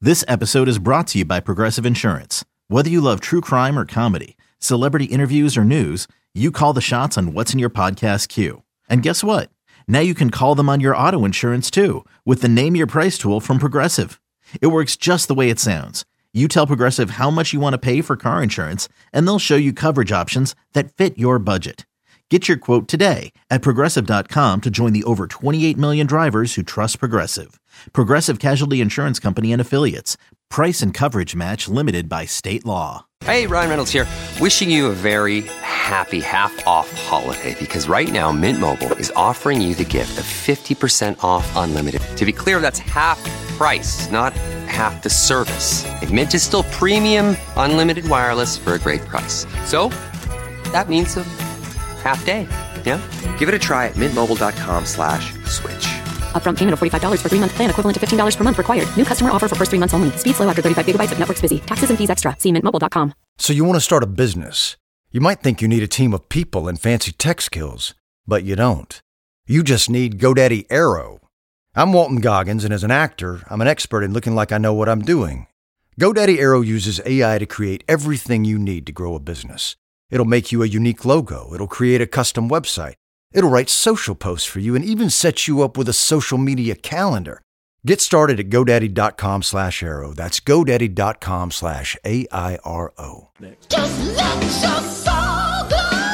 This episode is brought to you by Progressive Insurance. Whether you love true crime or comedy, celebrity interviews or news, you call the shots on what's in your podcast queue. And guess what? Now you can call them on your auto insurance too with the Name Your Price tool from Progressive. It works just the way it sounds. You tell Progressive how much you want to pay for car insurance, and they'll show you coverage options that fit your budget. Get your quote today at Progressive dot com to join the over twenty-eight million drivers who trust Progressive. Progressive Casualty Insurance Company and Affiliates. Price and coverage match limited by state law. Hey, Ryan Reynolds here. Wishing you a very happy half-off holiday because right now Mint Mobile is offering you the gift of fifty percent off unlimited. To be clear, that's half price, not half the service. And Mint is still premium unlimited wireless for a great price. So that means a half day, yeah? Give it a try at mintmobile.com slash switch. Upfront payment of forty-five dollars for three-month plan equivalent to fifteen dollars per month required. New customer offer for first three months only. Speed slow after thirty-five gigabytes if network's busy. Taxes and fees extra. See mint mobile dot com. So you want to start a business. You might think you need a team of people and fancy tech skills, but you don't. You just need GoDaddy Aero. I'm Walton Goggins, and as an actor, I'm an expert in looking like I know what I'm doing. GoDaddy Aero uses A I to create everything you need to grow a business. It'll make you a unique logo. It'll create a custom website. It'll write social posts for you and even set you up with a social media calendar. Get started at GoDaddy.com slash Aero. That's GoDaddy.com slash A I R O. Just let your soul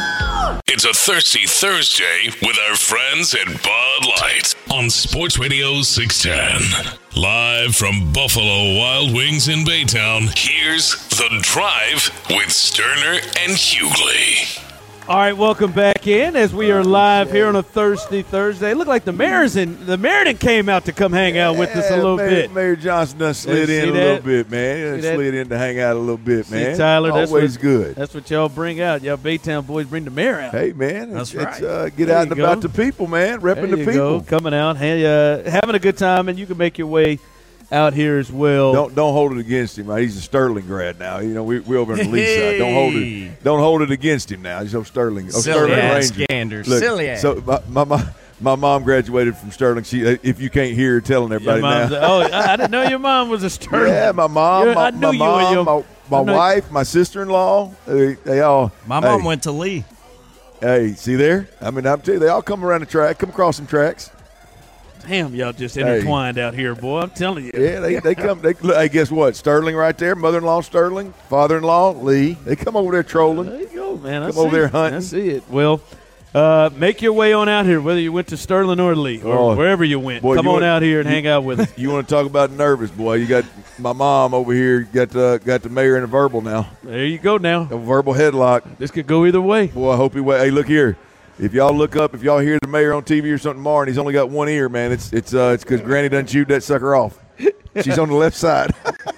go. It's a Thirsty Thursday with our friends at Bud Light on Sports Radio six ten. Live from Buffalo Wild Wings in Baytown, here's The Drive with Sterner and Hughley. All right, welcome back in as we are live here on a Thirsty Thursday. Look like the mayor's in, the mayor done came out to come hang out with us a little Mayor, bit. Mayor Johnson done slid in a that? little bit, man. See Slid in to hang out a little bit, man. See, Tyler, that's always what, good. That's what y'all bring out. Y'all Baytown boys bring the mayor out. Hey, man, that's it's, right. It's, uh, get There out and you about go. the people, man. Repping There the you people. go. Coming out, hey, uh, having a good time, and you can make your way out here as well. Don't don't hold it against him. Right? He's a Sterling grad now. You know, we we over on the Lee side. Don't hold it. Don't hold it against him now. He's a Sterling. Oh, Silly Sterling ass Ranger. gander. Look, Silly ass. So my, my my my mom graduated from Sterling. She, if you can't hear her telling everybody Your mom's- now. oh, I I didn't know your mom was a Sterling. Yeah, my mom, You're- my, I knew my you mom, and your- my, my I know- wife, my sister-in-law. They, they all. My mom hey, went to Lee. Hey, see there? I mean, I'm telling you, they all come around the track, come across some tracks. Damn, y'all just intertwined out here, boy. I'm telling you. Yeah, they, they come. They, look, hey, guess what? Sterling right there. Mother-in-law Sterling. Father-in-law Lee. They come over there trolling. There you go, man. I Come over see there it. hunting. I see it. Well, uh, make your way on out here, whether you went to Sterling or Lee or Oh, wherever you went. boy, Come you on want- out here and hang out with us. You want to talk about nervous, boy? You got my mom over here. Got the got the mayor in a verbal now. There you go now. A verbal headlock. This could go either way. Boy, I hope he. Hey, look here. If y'all look up, if y'all hear the mayor on T V or something tomorrow, and he's only got one ear, man, it's it's uh it's because Granny done chewed that sucker off. She's on the left side.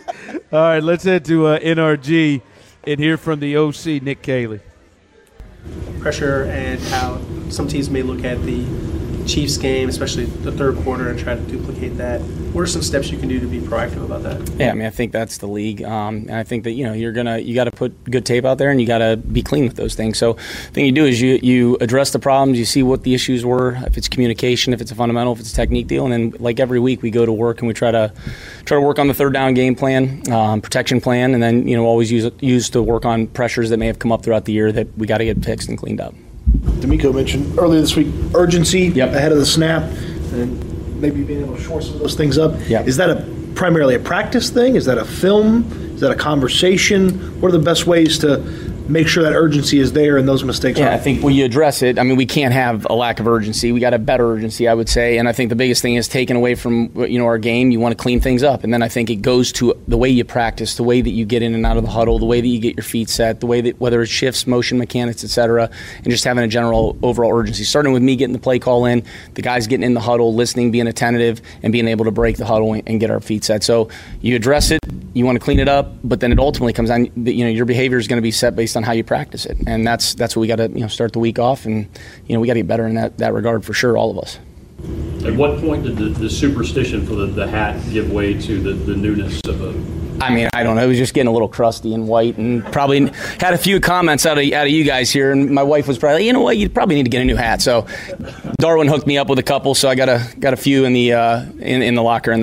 All right, let's head to uh, N R G and hear from the O C, Nick Caley. Pressure and how some teams may look at the Chiefs game, especially the third quarter, and try to duplicate that. What are some steps you can do to be proactive about that? Yeah, I mean, I think that's the league, um, and I think that you know you're gonna you got to put good tape out there, and you got to be clean with those things. So, the thing you do is you you address the problems, you see what the issues were, if it's communication, if it's a fundamental, if it's a technique deal, and then like every week we go to work and we try to try to work on the third down game plan, um, protection plan, and then you know always use use to work on pressures that may have come up throughout the year that we got to get fixed and cleaned up. D'Amico mentioned earlier this week urgency yep. ahead of the snap and maybe being able to shore some of those things up. Yep. Is that a primarily a practice thing? Is that a film? Is that a conversation? What are the best ways to make sure that urgency is there and those mistakes Yeah, aren't? I think when you address it, I mean, we can't have a lack of urgency. We got a better urgency, I would say. And I think the biggest thing is taken away from, you know, our game. You want to clean things up. And then I think it goes to the way you practice, the way that you get in and out of the huddle, the way that you get your feet set, the way that, whether it's shifts, motion mechanics, et cetera, and just having a general overall urgency. Starting with me getting the play call in, the guys getting in the huddle, listening, being attentive, and being able to break the huddle and get our feet set. So you address it, you want to clean it up, but then it ultimately comes on, you know, your behavior is going to be set based on how you practice it. And that's that's what we got to, you know, start the week off, and you know we got to get better in that, that regard for sure, all of us. At what point did the, the superstition for the, the hat give way to the, the newness of a? I mean, I don't know. It was just getting a little crusty and white, and probably had a few comments out of out of you guys here. And my wife was probably, you know what, you probably need to get a new hat. So Darwin hooked me up with a couple, so I got a got a few in the uh, in in the locker in there. Did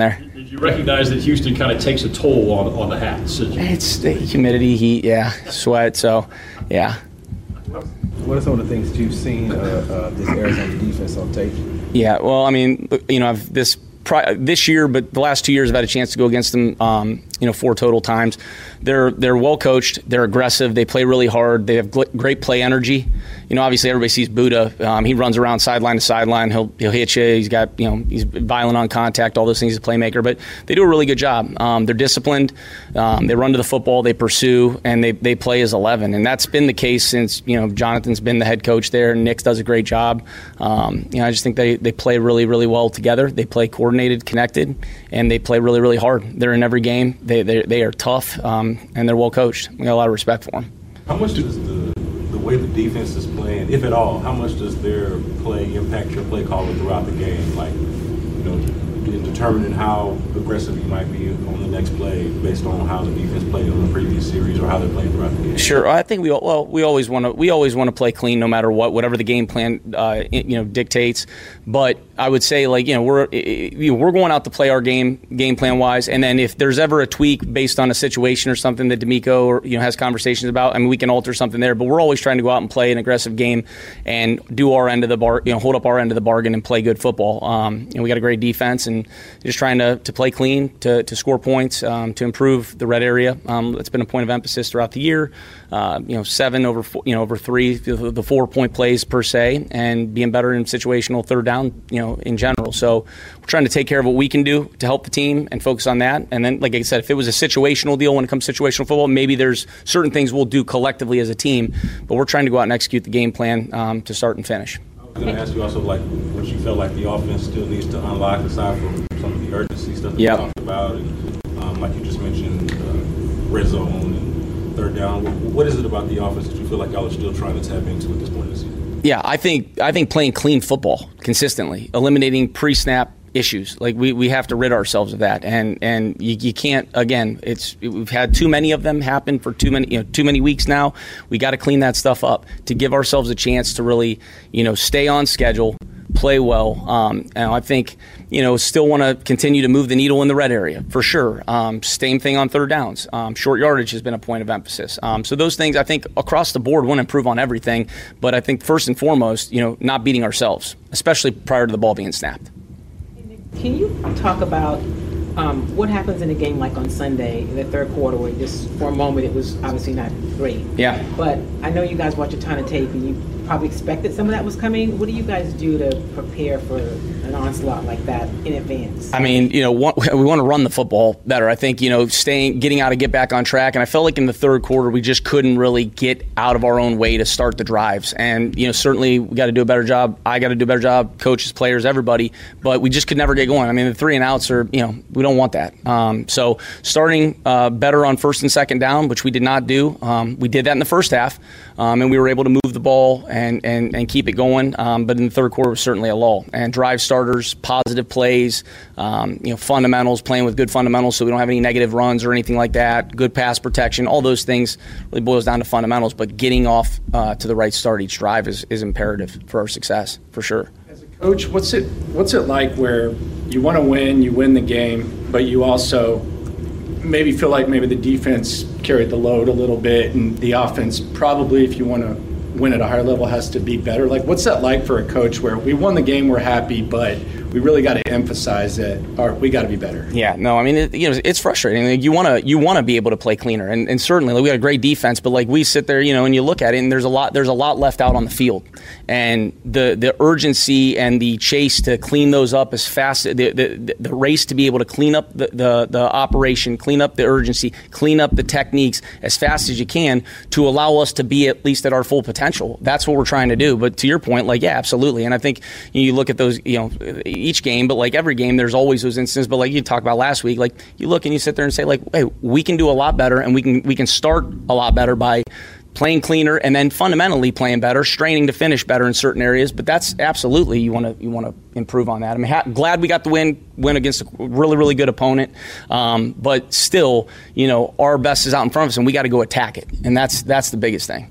Did you recognize that Houston kind of takes a toll on, on the hats? It's the humidity, heat, yeah, sweat. So, yeah. What are some of the things that you've seen uh, uh, this Arizona defense on tape? Yeah, well, I mean, you know, I've this this year, but the last two years I've had a chance to go against them, um, you know, four total times. They're they're well coached. They're aggressive. They play really hard. They have great play energy. You know, obviously everybody sees Buddha. Um, he runs around sideline to sideline. He'll he'll hit you. He's got, you know, he's violent on contact. All those things. He's a playmaker. But they do a really good job. Um, they're disciplined. Um, they run to the football. They pursue, and they they play as eleven. And that's been the case since, you know, Jonathan's been the head coach there. Nick does a great job. Um, you know, I just think they they play really really well together. They play coordinated, connected, and they play really really hard. They're in every game. They they they are tough, um, and they're well coached. We got a lot of respect for them. How much does the the way the defense is playing, if at all, how much does their play impact your play calling throughout the game? Like, you know, in determining how aggressive you might be on the next play based on how the defense played on the previous series or how they're playing throughout the game? Sure, I think we well we always want to we always want to play clean no matter what, whatever the game plan uh, you know dictates. But I would say, like, you know, we're you know, we're going out to play our game game plan wise, and then if there's ever a tweak based on a situation or something that D'Amico or, you know, has conversations about, I mean, we can alter something there. But we're always trying to go out and play an aggressive game and do our end of the bar, you know, hold up our end of the bargain and play good football. Um, you know, we got a great defense and just trying to, to play clean, to, to score points, um, to improve the red area. Um, it's been a point of emphasis throughout the year. Uh, you know, seven over four, you know over three, the, the four point plays per se, and being better in situational third down, you know, in general. So we're trying to take care of what we can do to help the team and focus on that. And then, like I said, if it was a situational deal when it comes to situational football, maybe there's certain things we'll do collectively as a team. But we're trying to go out and execute the game plan um, to start and finish. I was going to ask you also, like, what you felt like the offense still needs to unlock aside from some of the urgency stuff that yep. we talked about, and um, like you just mentioned, uh, red zone and third down. What, what is it about the offense that you feel like y'all are still trying to tap into at this point in the season? Yeah, I think I think playing clean football consistently, eliminating pre-snap issues. Like we, we have to rid ourselves of that, and and you, you can't. Again, it's we've had too many of them happen for too many you know too many weeks now. We got to clean that stuff up to give ourselves a chance to really you know stay on schedule, play well. Um, and I think you know still want to continue to move the needle in the red area for sure. Um, same thing on third downs. Um, short yardage has been a point of emphasis. Um, so those things I think across the board want to improve on everything. But I think first and foremost, you know, not beating ourselves, especially prior to the ball being snapped. Can you talk about um, what happens in a game like on Sunday in the third quarter where just for a moment it was obviously not great? Yeah. But I know you guys watch a ton of tape and you probably expected some of that was coming. What do you guys do to prepare for an onslaught like that in advance? I mean, you know, we want to run the football better. I think, you know, staying, getting out to get back on track. And I felt like in the third quarter, we just couldn't really get out of our own way to start the drives. And, you know, certainly we got to do a better job. I got to do a better job, coaches, players, everybody. But we just could never get going. I mean, the three and outs are, you know, we don't want that. Um, so starting uh, better on first and second down, which we did not do. Um, we did that in the first half, um, and we were able to move the ball and, and, and keep it going. Um, but in the third quarter was certainly a lull. And drive starters, positive plays, um, you know, fundamentals, playing with good fundamentals so we don't have any negative runs or anything like that, good pass protection, all those things really boils down to fundamentals. But getting off uh, to the right start each drive is, is imperative for our success, for sure. Coach, what's it what's it like where you want to win, you win the game, but you also maybe feel like maybe the defense carried the load a little bit and the offense probably, if you want to win at a higher level, has to be better? Like, what's that like for a coach where we won the game, we're happy, but we really got to emphasize that our, we got to be better? Yeah, no, I mean, it, you know, it's frustrating. Like, you want to you want to be able to play cleaner, and, and certainly like, we got a great defense, but like we sit there, you know, and you look at it, and there's a lot there's a lot left out on the field, and the the urgency and the chase to clean those up as fast, the the, the race to be able to clean up the, the the operation, clean up the urgency, clean up the techniques as fast as you can to allow us to be at least at our full potential. That's what we're trying to do. But to your point, like, yeah, absolutely. And I think you, know, you look at those, you know, each game, but like every game, there's always those instances. But like you talked about last week, like you look and you sit there and say, like, hey, we can do a lot better, and we can we can start a lot better by playing cleaner and then fundamentally playing better, straining to finish better in certain areas. But that's absolutely you want to you want to improve on that. I mean, ha- glad we got the win win against a really really good opponent, um, but still, you know, our best is out in front of us, and we got to go attack it, and that's that's the biggest thing.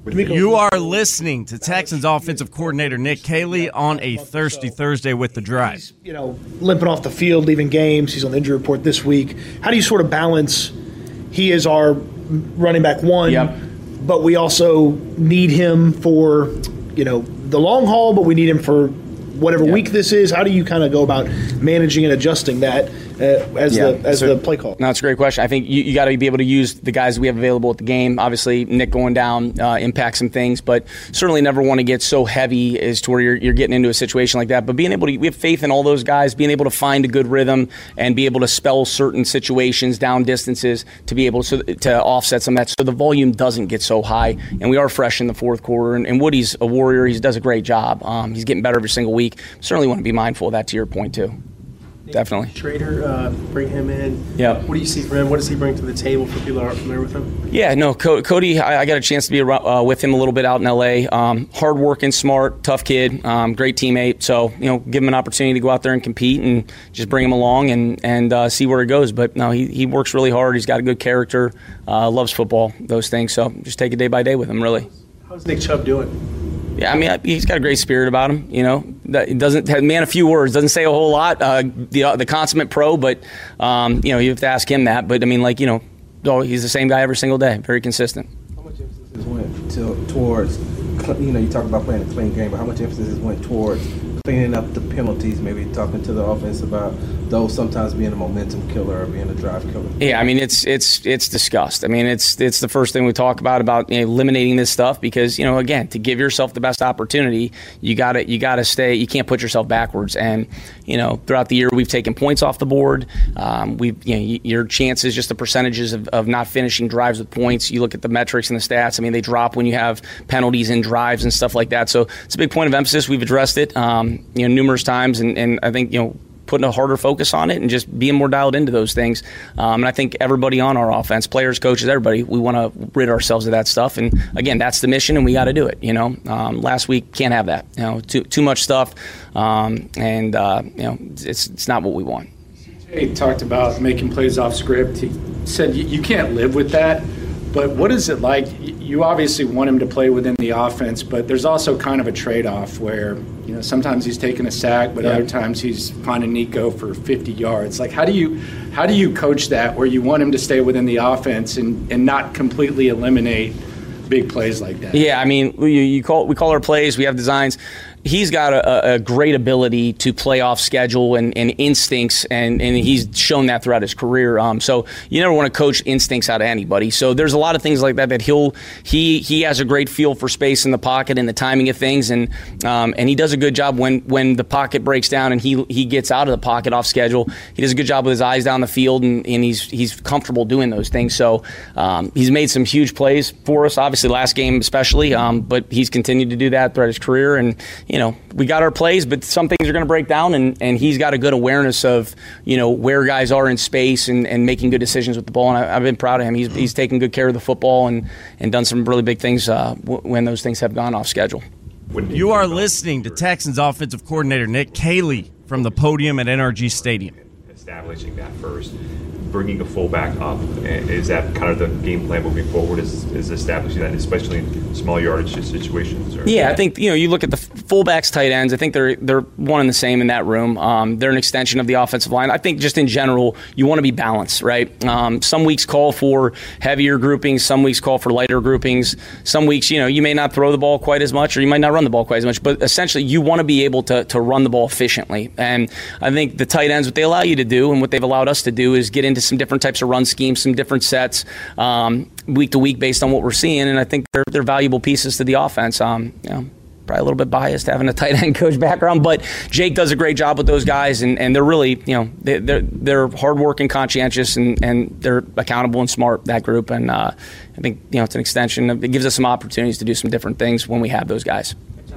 You are listening to Texans offensive coordinator Nick Caley on a Thirsty Thursday with The Drive. You know, limping off the field, leaving games. He's on the injury report this week. How do you sort of balance? He is our running back one, yep. but we also need him for, you know, the long haul, but we need him for whatever yep. week this is. How do you kind of go about managing and adjusting that uh, as yeah. the as so, the play call? No, it's a great question. I think you, you got to be able to use the guys we have available at the game. Obviously, Nick going down uh, impacts some things, but certainly never want to get so heavy as to where you're, you're getting into a situation like that. But being able to, we have faith in all those guys, being able to find a good rhythm and be able to spell certain situations, down distances, to be able to, to offset some of that so the volume doesn't get so high. And we are fresh in the fourth quarter, and, and Woody's a warrior. He does a great job. Um, he's getting better every single week. Certainly want to be mindful of that, to your point, too. Definitely. Trader, uh, bring him in. Yeah. What do you see for him? What does he bring to the table for people that aren't familiar with him? Yeah, no, Co- Cody, I, I got a chance to be around, uh, with him a little bit out in L A. Um, hard-working, smart, tough kid, um, great teammate. So, you know, give him an opportunity to go out there and compete and just bring him along and, and uh, see where it goes. But, no, he, he works really hard. He's got a good character, uh, loves football, those things. So just take it day by day with him, really. How's Nick Chubb doing? Yeah, I mean, he's got a great spirit about him. You know, it doesn't have man a few words, doesn't say a whole lot. Uh, the uh, the consummate pro, but um, you know, you have to ask him that. But I mean, like you know, oh, he's the same guy every single day, very consistent. How much emphasis went to, towards, you know, you talk about playing a clean game, but how much emphasis went towards cleaning up the penalties? Maybe talking to the offense about those sometimes being a momentum killer or being a drive killer. Yeah, I mean it's it's it's discussed. I mean it's it's the first thing we talk about about you know, eliminating this stuff because you know again to give yourself the best opportunity you got to you got to stay. You can't put yourself backwards. And you know throughout the year we've taken points off the board. Um, we you know your chances just the percentages of, of not finishing drives with points. You look at the metrics and the stats. I mean they drop when you have penalties in drives and stuff like that. So it's a big point of emphasis. We've addressed it um, you know numerous times and, and I think you know. putting a harder focus on it and just being more dialed into those things. Um, and I think everybody on our offense, players, coaches, everybody, we want to rid ourselves of that stuff. And again, that's the mission and we got to do it. You know, um, last week can't have that, you know, too, too much stuff. Um, and, uh, you know, it's, it's not what we want. He talked about making plays off script. He said you, you can't live with that. But what is it like? You obviously want him to play within the offense, but there's also kind of a trade-off where, you know, sometimes he's taking a sack, but yeah. other times he's finding Nico for fifty yards. Like, how do you how do you coach that where you want him to stay within the offense and, and not completely eliminate big plays like that? Yeah, I mean, you, you call we call our plays, we have designs. He's got a, a great ability to play off schedule and, and instincts, and, and he's shown that throughout his career. Um, so you never want to coach instincts out of anybody. So there's a lot of things like that that he'll he he has a great feel for space in the pocket and the timing of things, and um, and he does a good job when when the pocket breaks down and he he gets out of the pocket off schedule. He does a good job with his eyes down the field, and, and he's he's comfortable doing those things. So um, he's made some huge plays for us, obviously last game especially, um, but he's continued to do that throughout his career. And you know, we got our plays, but some things are going to break down, and, and he's got a good awareness of, you know, where guys are in space and, and making good decisions with the ball. And I, I've been proud of him. He's he's taken good care of the football and, and done some really big things uh, w- when those things have gone off schedule. You are listening to Texans offensive coordinator Nick Caley from the podium at N R G Stadium. Establishing that first. Bringing a fullback up, is that kind of the game plan moving forward? Is is establishing that, especially in small yardage situations? Or? Yeah, I think you know you look at the fullbacks, tight ends. I think they're they're one and the same in that room. Um, they're an extension of the offensive line. I think just in general, you want to be balanced, right? Um, some weeks call for heavier groupings, some weeks call for lighter groupings. Some weeks, you know, you may not throw the ball quite as much, or you might not run the ball quite as much. But essentially, you want to be able to to run the ball efficiently. And I think the tight ends, what they allow you to do, and what they've allowed us to do, is get into some different types of run schemes, some different sets, um, week to week based on what we're seeing, and I think they're they're valuable pieces to the offense. Um, you know, probably a little bit biased having a tight end coach background, but Jake does a great job with those guys, and, and they're really, you know, they, they're they're hardworking, conscientious, and, and they're accountable and smart, that group, and uh, I think you know it's an extension. It gives us some opportunities to do some different things when we have those guys.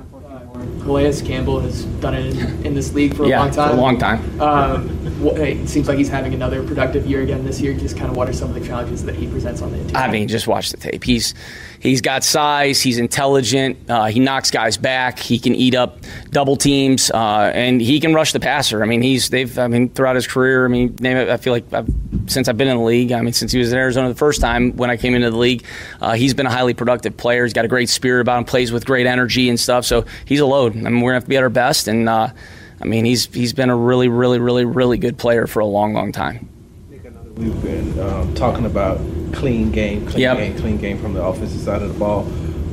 Calais Campbell has done it in, in this league for a yeah, long time. for a long time. Um, it seems like he's having another productive year again this year. Just kind of what are some of the challenges that he presents on the interior? I mean, just watch the tape. He's he's got size. He's intelligent. Uh, he knocks guys back. He can eat up double teams, uh, and he can rush the passer. I mean, he's they've. I mean, throughout his career, I mean, name it, I feel like I've since I've been in the league. I mean, since he was in Arizona the first time when I came into the league, uh, he's been a highly productive player. He's got a great spirit about him, plays with great energy and stuff. So he's a load. I mean, we're going to have to be at our best. And, uh, I mean, he's he's been a really, really, really, really good player for a long, long time. We've been um, talking about clean game, clean Yep. game, clean game from the offensive side of the ball.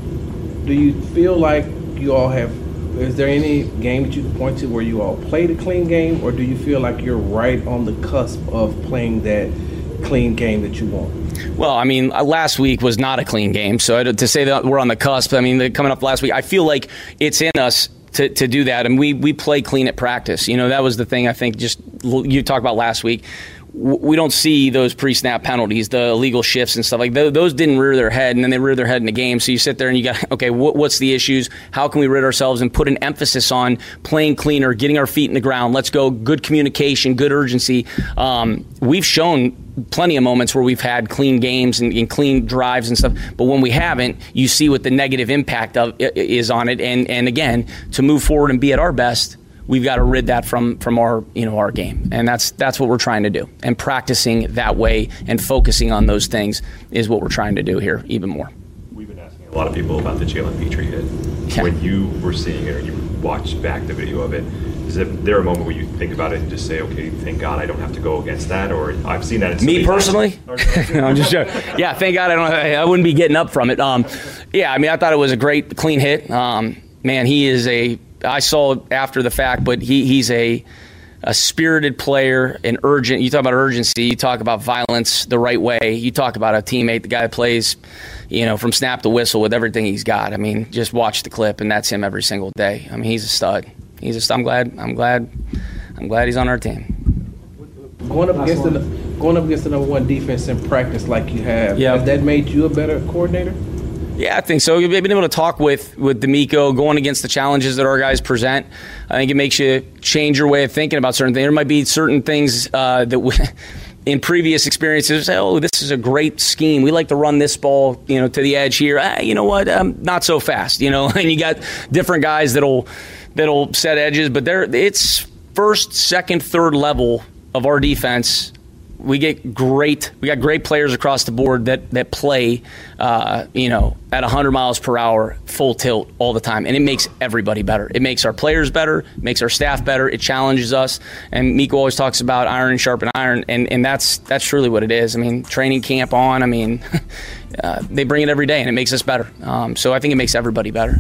Do you feel like you all have, is there any game that you can point to where you all played a clean game, or do you feel like you're right on the cusp of playing that clean game that you want? Well, I mean, uh, last week was not a clean game. So to say that we're on the cusp, I mean, the, coming up last week, I feel like it's in us to, to do that. And we, we play clean at practice. You know, that was the thing I think just you talked about last week. We don't see those pre-snap penalties, the illegal shifts and stuff like that. Those didn't rear their head, and then they rear their head in the game. So you sit there and you got, okay, what, what's the issues? How can we rid ourselves and put an emphasis on playing cleaner, getting our feet in the ground? Let's go. Good communication, good urgency. Um, we've shown plenty of moments where we've had clean games and, and clean drives and stuff, but when we haven't, you see what the negative impact of is on it. And and again, to move forward and be at our best, we've got to rid that from from our you know our game, and that's that's what we're trying to do. And practicing that way and focusing on those things is what we're trying to do here even more. We've been asking a lot of people about the Jalen Petrie hit. Yeah. When you were seeing it or you watched back the video of it, is there a moment where you think about it and just say, okay, thank God I don't have to go against that? Or I've seen that in so Me many personally? times. No, I'm just joking. Yeah, thank God I don't. I wouldn't be getting up from it. Um, yeah, I mean, I thought it was a great, clean hit. Um, man, he is a. I saw it after the fact, but he he's a a spirited player, an urgent. You talk about urgency. You talk about violence the right way. You talk about a teammate, the guy that plays, you know, from snap to whistle with everything he's got. I mean, just watch the clip, and that's him every single day. I mean, he's a stud. He's a stud. I'm glad. I'm glad. I'm glad he's on our team. Going up against the going up against the number one defense in practice like you have, Yep. has that made you a better coordinator? Yeah, I think so. You've been able to talk with with D'Amico, going against the challenges that our guys present. I think it makes you change your way of thinking about certain things. There might be certain things uh, that we, in previous experiences, say, oh, this is a great scheme. We like to run this ball, you know, to the edge here. Ah, you know what? Um, not so fast, you know. And you got different guys that'll that'll set edges, but there it's first, second, third level of our defense. We get great. We got great players across the board that that play, uh, you know, at one hundred miles per hour, full tilt all the time, and it makes everybody better. It makes our players better. It makes our staff better. It challenges us. And Miko always talks about iron sharpen iron, and and that's that's truly what it is. I mean, training camp on. I mean, uh, they bring it every day, and it makes us better. Um, so I think it makes everybody better.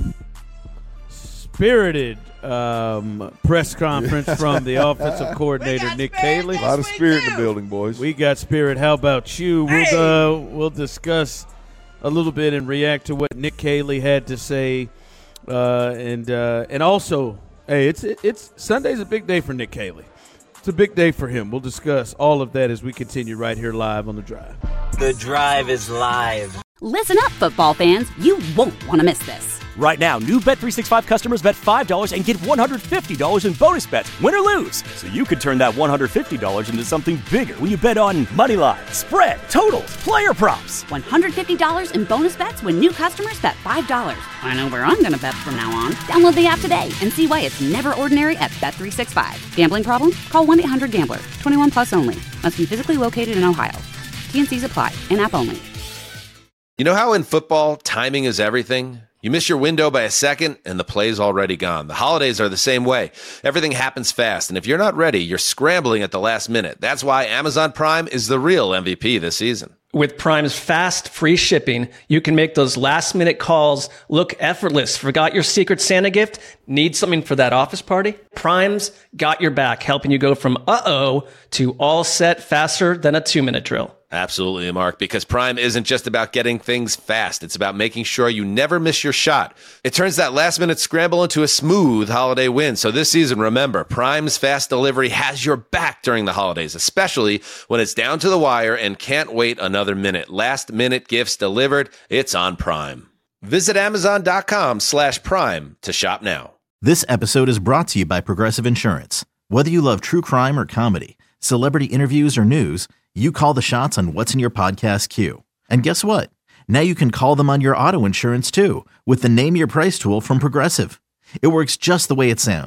Spirited um, press conference from the offensive coordinator, Nick Caley. A lot of spirit in the building, boys. We got spirit. How about you? Hey. We'll, uh, we'll discuss a little bit and react to what Nick Caley had to say. Uh, and uh, and also, hey, it's it's Sunday's a big day for Nick Caley. It's a big day for him. We'll discuss all of that as we continue right here live on The Drive. The Drive is live. Listen up, football fans. You won't want to miss this. Right now, new Bet three sixty-five customers bet five dollars and get one hundred fifty dollars in bonus bets, win or lose. So you could turn that one hundred fifty dollars into something bigger when you bet on money line, spread, totals, player props. one hundred fifty dollars in bonus bets when new customers bet five dollars. I know where I'm going to bet from now on. Download the app today and see why it's never ordinary at Bet three sixty-five. Gambling problem? Call one eight hundred gambler. twenty-one plus only. Must be physically located in Ohio. T N Cs apply. In-app only. You know how in football, timing is everything? You miss your window by a second, and the play's already gone. The holidays are the same way. Everything happens fast, and if you're not ready, you're scrambling at the last minute. That's why Amazon Prime is the real M V P this season. With Prime's fast, free shipping, you can make those last-minute calls look effortless. Forgot your Secret Santa gift? Need something for that office party? Prime's got your back, helping you go from uh-oh to all set faster than a two-minute drill. Absolutely, Mark, because Prime isn't just about getting things fast. It's about making sure you never miss your shot. It turns that last-minute scramble into a smooth holiday win. So this season, remember, Prime's fast delivery has your back during the holidays, especially when it's down to the wire and can't wait another minute. Last-minute gifts delivered. It's on Prime. Visit Amazon.com slash Prime to shop now. This episode is brought to you by Progressive Insurance. Whether you love true crime or comedy, celebrity interviews or news, you call the shots on what's in your podcast queue. And guess what? Now you can call them on your auto insurance too with the Name Your Price tool from Progressive. It works just the way it sounds.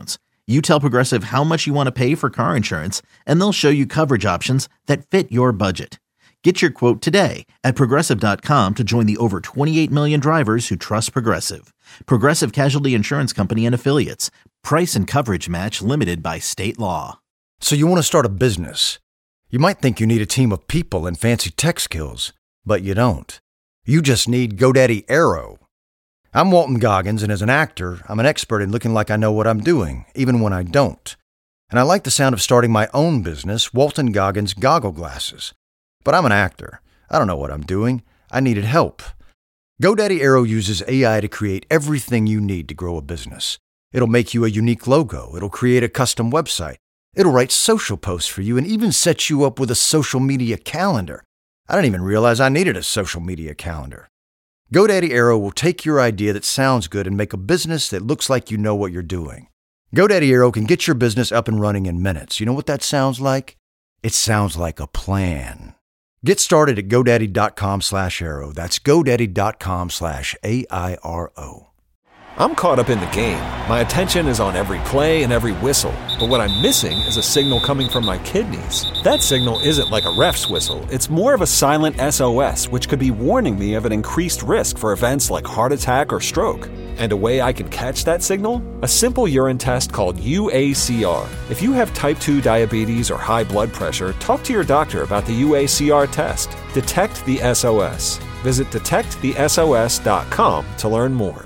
You tell Progressive how much you want to pay for car insurance, and they'll show you coverage options that fit your budget. Get your quote today at Progressive dot com to join the over twenty-eight million drivers who trust Progressive. Progressive Casualty Insurance Company and Affiliates. Price and coverage match limited by state law. So you want to start a business. You might think you need a team of people and fancy tech skills, but you don't. You just need GoDaddy Aero. I'm Walton Goggins, and as an actor, I'm an expert in looking like I know what I'm doing, even when I don't. And I like the sound of starting my own business, Walton Goggins Goggle Glasses. But I'm an actor. I don't know what I'm doing. I needed help. GoDaddy Aero uses A I to create everything you need to grow a business. It'll make you a unique logo. It'll create a custom website. It'll write social posts for you and even set you up with a social media calendar. I didn't even realize I needed a social media calendar. GoDaddy Aero will take your idea that sounds good and make a business that looks like you know what you're doing. GoDaddy Aero can get your business up and running in minutes. You know what that sounds like? It sounds like a plan. Get started at GoDaddy.com slash Aero. That's GoDaddy.com slash A I R O. I'm caught up in the game. My attention is on every play and every whistle. But what I'm missing is a signal coming from my kidneys. That signal isn't like a ref's whistle. It's more of a silent S O S, which could be warning me of an increased risk for events like heart attack or stroke. And a way I can catch that signal? A simple urine test called U A C R. If you have type two diabetes or high blood pressure, talk to your doctor about the U A C R test. Detect the S O S. Visit detect the S O S dot com to learn more.